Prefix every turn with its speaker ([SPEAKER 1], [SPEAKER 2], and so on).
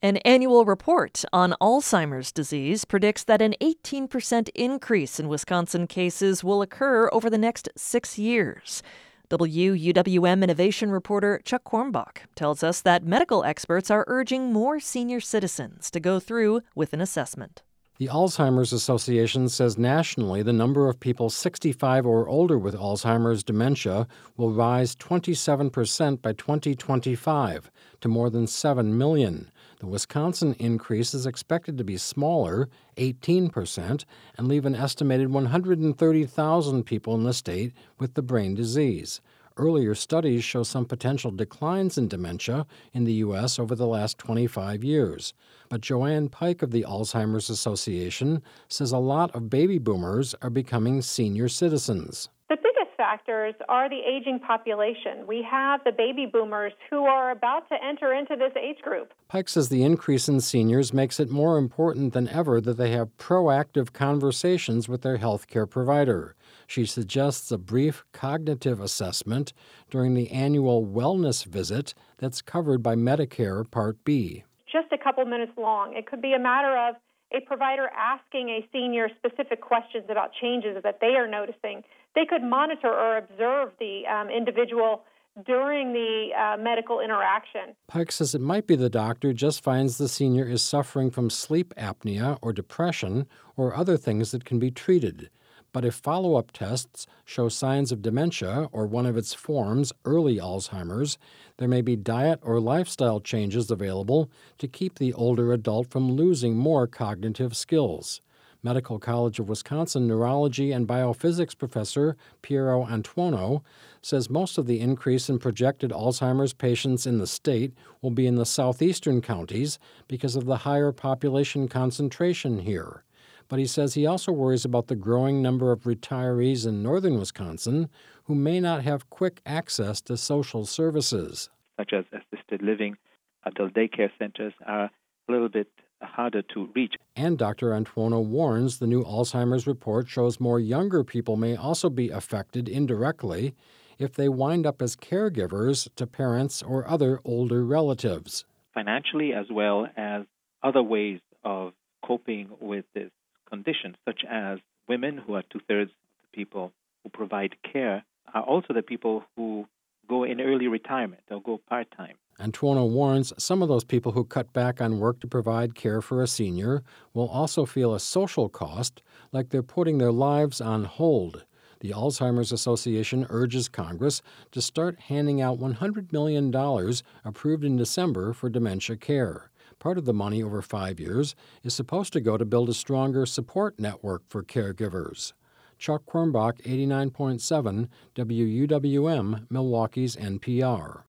[SPEAKER 1] An annual report on Alzheimer's disease predicts that an 18% increase in Wisconsin cases will occur over the next 6 years. WUWM innovation reporter Chuck Quirmbach tells us that medical experts are urging more senior citizens to go through with an assessment.
[SPEAKER 2] The Alzheimer's Association says nationally the number of people 65 or older with Alzheimer's dementia will rise 27% by 2025 to more than 7 million. The Wisconsin increase is expected to be smaller, 18%, and leave an estimated 130,000 people in the state with the brain disease. Earlier studies show some potential declines in dementia in the U.S. over the last 25 years. But Joanne Pike of the Alzheimer's Association says a lot of baby boomers are becoming senior citizens.
[SPEAKER 3] The biggest factors are the aging population. We have the baby boomers who are about to enter into this age group.
[SPEAKER 2] Pike says the increase in seniors makes it more important than ever that they have proactive conversations with their health care provider. She suggests a brief cognitive assessment during the annual wellness visit that's covered by Medicare Part B.
[SPEAKER 3] Just a couple minutes long. It could be a matter of a provider asking a senior specific questions about changes that they are noticing. They could monitor or observe the individual during the medical interaction.
[SPEAKER 2] Pike says it might be the doctor just finds the senior is suffering from sleep apnea or depression or other things that can be treated. But if follow-up tests show signs of dementia or one of its forms, early Alzheimer's, there may be diet or lifestyle changes available to keep the older adult from losing more cognitive skills. Medical College of Wisconsin neurology and biophysics professor Piero Antuono says most of the increase in projected Alzheimer's patients in the state will be in the southeastern counties because of the higher population concentration here. But he says he also worries about the growing number of retirees in northern Wisconsin who may not have quick access to social services.
[SPEAKER 4] Such as assisted living, adult daycare centers are a little bit harder to reach.
[SPEAKER 2] And Dr. Antuono warns the new Alzheimer's report shows more younger people may also be affected indirectly if they wind up as caregivers to parents or other older relatives.
[SPEAKER 4] Financially, as well as other ways of coping with this condition, such as women, who are two-thirds of the people who provide care, are also the people who go in early retirement or go part-time.
[SPEAKER 2] Antuono warns some of those people who cut back on work to provide care for a senior will also feel a social cost, like they're putting their lives on hold. The Alzheimer's Association urges Congress to start handing out $100 million approved in December for dementia care. Part of the money over 5 years is supposed to go to build a stronger support network for caregivers. Chuck Quirmbach, 89.7 WUWM, Milwaukee's NPR.